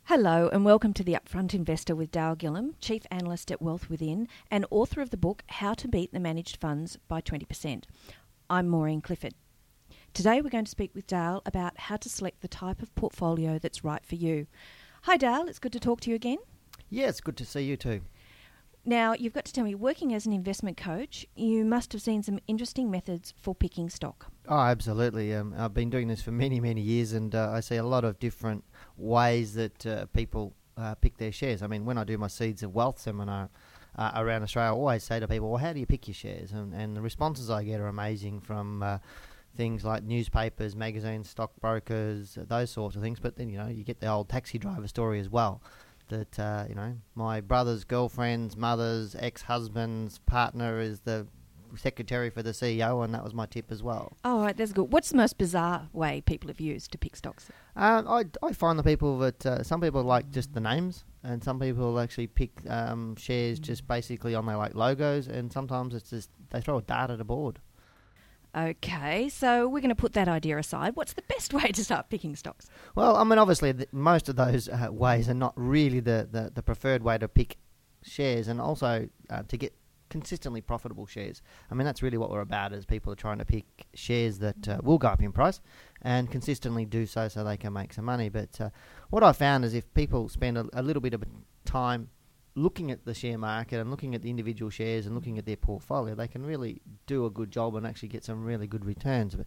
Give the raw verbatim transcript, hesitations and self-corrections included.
Hello and welcome to The Upfront Investor with Dale Gillham, Chief Analyst at Wealth Within and author of the book How to Beat the Managed Funds by twenty percent. I'm Maureen Clifford. Today we're going to speak with Dale about how to select the type of portfolio that's right for you. Hi Dale, it's good to talk to you again. Yeah, it's good to see you too. Now, you've got to tell me, working as an investment coach, you must have seen some interesting methods for picking stock. Oh, absolutely. Um, I've been doing this for many, many years, and uh, I see a lot of different ways that uh, people uh, pick their shares. I mean, when I do my Seeds of Wealth seminar uh, around Australia, I always say to people, well, how do you pick your shares? And, and the responses I get are amazing from uh, things like newspapers, magazines, stockbrokers, uh, those sorts of things. But then, you know, you get the old taxi driver story as well. That, uh, you know, my brother's girlfriend's mother's ex-husband's partner is the secretary for the C E O, and that was my tip as well. Oh, right, that's good. What's the most bizarre way people have used to pick stocks? Um, I, I find the people that, uh, some people like just the names, and some people actually pick um, shares just basically on their like logos, and sometimes it's just they throw a dart at a board. Okay, so we're going to put that idea aside. What's the best way to start picking stocks? Well, I mean, obviously, the, most of those uh, ways are not really the, the, the preferred way to pick shares, and also uh, to get consistently profitable shares. I mean, that's really what we're about, is people are trying to pick shares that uh, will go up in price and consistently do so so they can make some money. But uh, what I found is if people spend a, a little bit of time looking at the share market and looking at the individual shares and looking at their portfolio, they can really do a good job and actually get some really good returns. But